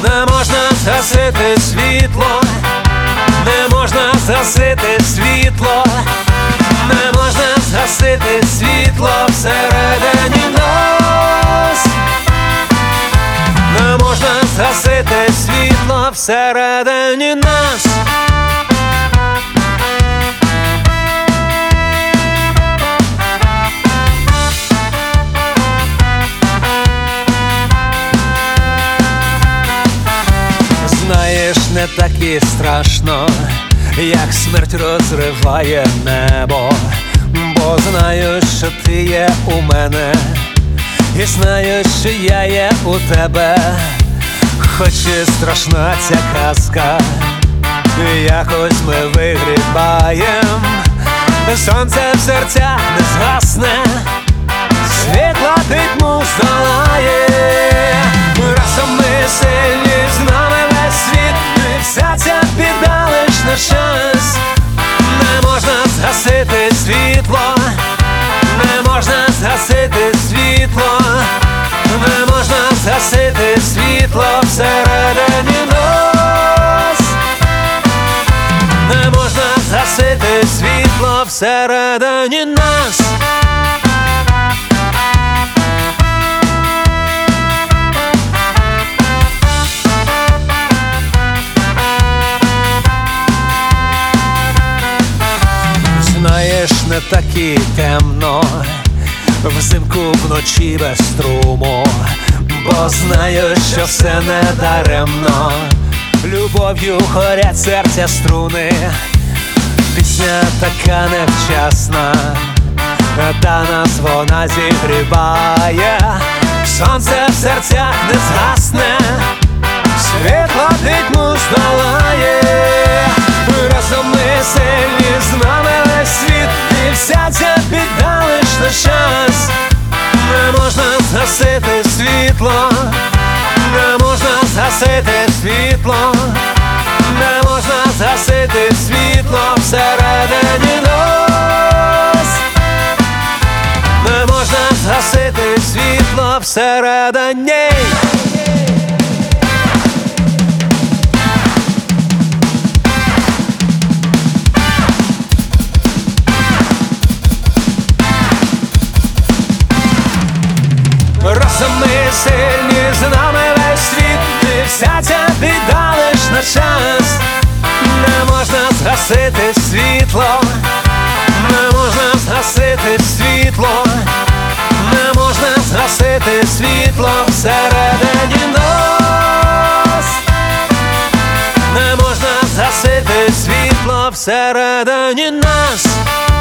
Не можна згасити світло, не можна згасити світло, не можна згасити світло всередині нас. Не можна згасити світло всередині нас. Знаєш, не так і страшно, як смерть розриває небо, бо знаю, що ти є у мене, і знаю, що я є у тебе. Хоч і страшна ця казка, якось ми вигрібаєм. Сонце в серцях не згасне, світла пітьму здолає. Разом ми сильні, з нами весь світ, і вся ця біда лиш на час. Не можна згасити світло, не можна згасити світло, не можна згасити світло всередині нас. Не можна згасити світло всередині нас. Знаєш, не так і темно взимку вночі без струму, бо знаю, що все не даремно. Любов'ю горять серця струни, пісня така невчасна, та нас вона зігріває. Сонце в серцях не згасне, світло пітьму здолає. Разом ми сильні, з нами весь світ, і вся ця біда лиш на час. Не можна згасити світло, не можна згасити світло, не можна згасити світло всередині нас. Не можна згасити світло всередині. Разом ми сильні, з нами весь світ, і вся ця біда лиш на час. Не можна згасити світло, не можна згасити світло, не можна згасити світло всередині нас. Не можна згасити світло всередині нас.